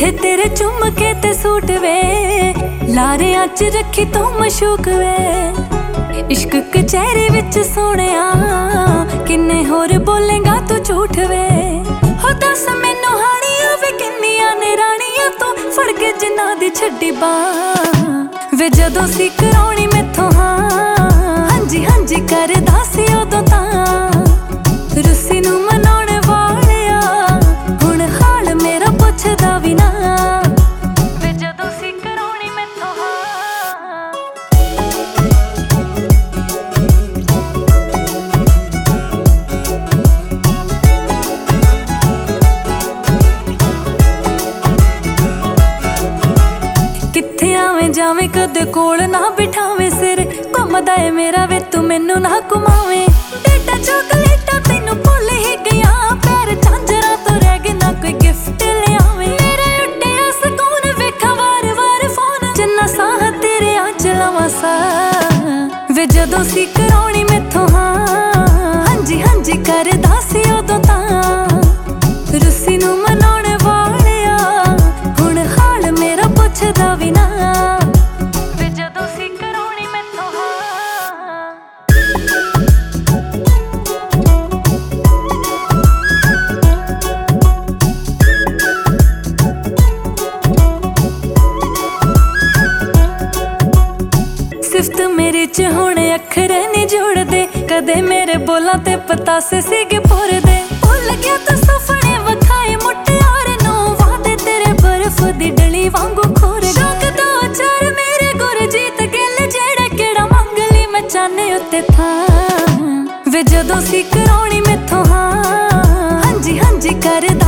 किथे तेरे चुम के ते सूट वे लारियां च रखी तू मशूक वे इश्क कचहरी विच सोहणिया किन्ने होर बोलेगा तू झूठ वे हो दस मैनू हानिया वे किन्नियां ने रानियां तू फड़ के जिन्ना दी छड्डी बांह वे जदों सी कराउणी मैथों हाँ हांजी हांजी करदा सी उदों तां रुस्सी नू मनाउण वालिया हुण हाल मेरा पुछदा वी ना वे जदों सी कराउणी मैथों हाँ कित्थे आवें जावें कदे कोल ना बिठावें सिर घुमदा ए मेरा वे तू मैनू ना घुमावें डेटा चॉकलेटा तैनू भुल ही गया पैर झांजरा तो रह गए ना कोई गिफ्ट ले आवें मेरा उड्डिया सकून वेखा वार वार फोन जिन्ना साह तेरे आंच लवां सा वे जदों सी कराउणी मैथों हाँ हांजी हांजी करदा सी उदों तां रुस्सी नू मनाउण वालिया हुण हाल मेरा पुछदा वी ना वे जदों सी कराउणी मैथों हाँ सिफ्त मेरे च हुण अखर नहीं जोड़दे कदे मेरे बोलां ते पतासे सीगे भुरदे भुल गया तू सुपने वखाए मुटियार नू वादे तेरे बर्फ दी डली वांगू खोर शौक दा चार मेरे गुरजीत गिल जेड़ा केड़ा मंग ली मैं चाहने उत्ते था वे जदों सी कराउणी मैथों हाँ हांजी हांजी करदा